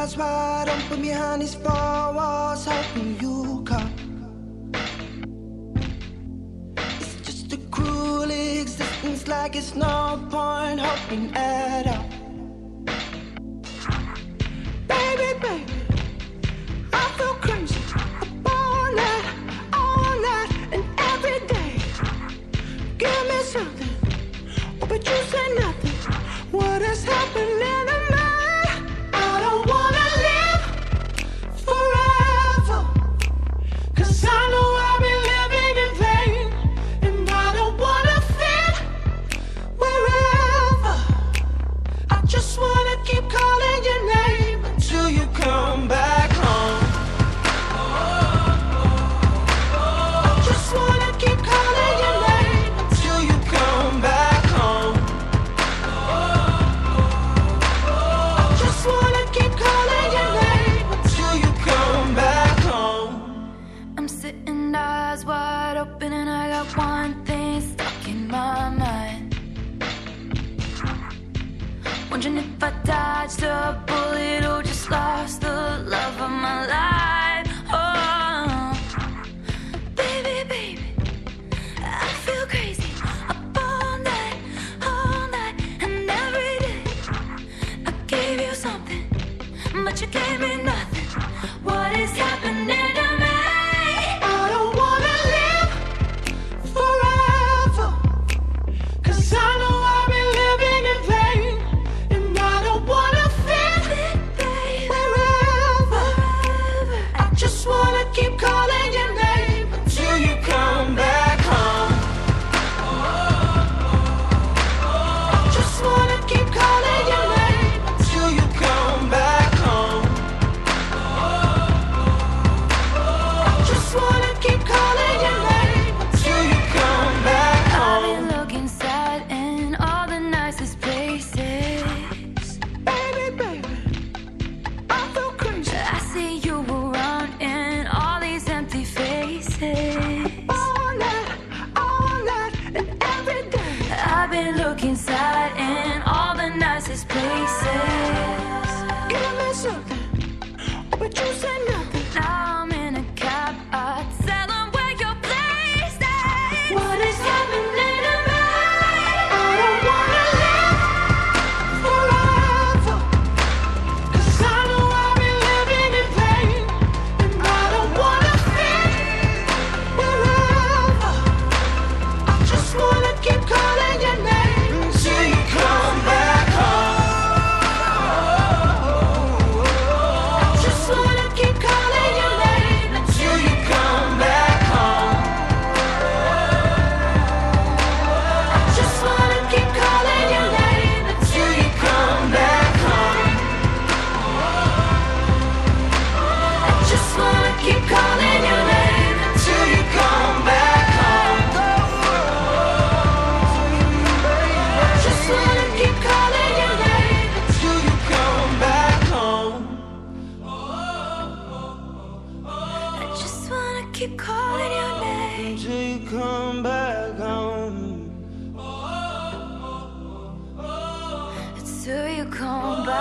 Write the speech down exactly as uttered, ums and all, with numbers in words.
eyes wide open behind these four walls, hoping you come. It's just a cruel existence, like it's no point hoping at all. Baby, baby, I feel crazy up all night, all night and every day. Give me something, oh, but you say nothing. What is happening to me? I don't wanna live forever, 'cause I know I've been living in vain. And I don't wanna fit wherever. I just wanna keep calling your name until you come back home. I just wanna keep calling your name until you come back home. I just wanna keep calling your name until you come back home. I'm sitting eyes wide open and I got one thing stuck in my mind. Wondering if I dodged a bullet or just lost the love of my life. Oh, baby, baby, I feel crazy up all night, all night and every day. I gave you something, but you gave me nothing. What is happening to me? I don't wanna live forever, 'cause I know I've been living in vain. And I don't wanna fit wherever. I just wanna keep calling your name until you come back home. I just wanna keep calling your name until you come back home. I just wanna keep calling your name until you come back I've home. been looking sad in all the nicest places. Baby, baby, I feel crazy. I see you around in all these empty faces. All night, all night and every day. I've been looking sad in all the nicest places. Give me something, oh, but you say nothing. Now I'm in a cab, I tell 'em where your place is. What is happening to me? I don't wanna live forever, 'cause I know I've been living in vain. And I don't wanna fit wherever. I just wanna keep calling your name until you come back home. I just wanna keep calling your name until you come back home. I just wanna keep calling your name until you come back home. I just wanna keep calling your name until you come back home. I just wanna keep calling your name until you come back home. I just wanna keep calling your name. Until you come back home. Until you come back.